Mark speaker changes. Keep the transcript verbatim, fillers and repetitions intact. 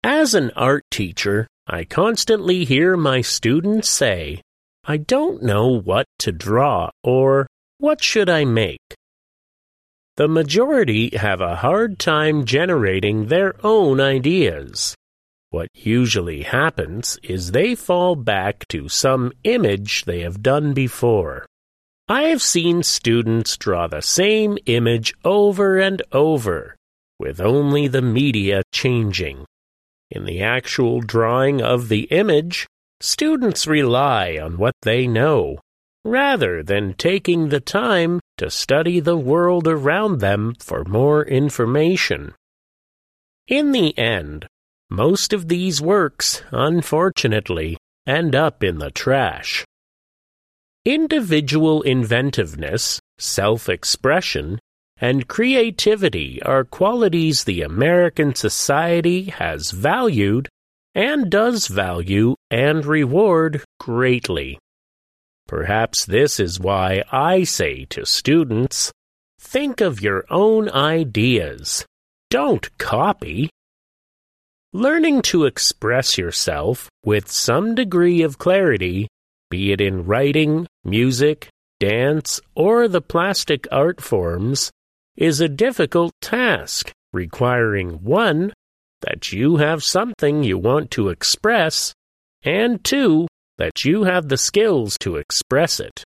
Speaker 1: As an art teacher, I constantly hear my students say, "I don't know what to draw," or "What should I make?" The majority have a hard time generating their own ideas. What usually happens is they fall back to some image they have done before. I have seen students draw the same image over and over, with only the media changing. In the actual drawing of the image, students rely on what they know, rather than taking the time to study the world around them for more information. In the end, most of these works, unfortunately, end up in the trash. Individual inventiveness, self-expression, and creativity are qualities the American society has valued and does value and reward greatly. Perhaps this is why I say to students, think of your own ideas. Don't copy. Learning to express yourself with some degree of clarity, be it in writing, music, dance, or the plastic art forms, is a difficult task, requiring one, that you have something you want to express, and two, that you have the skills to express it.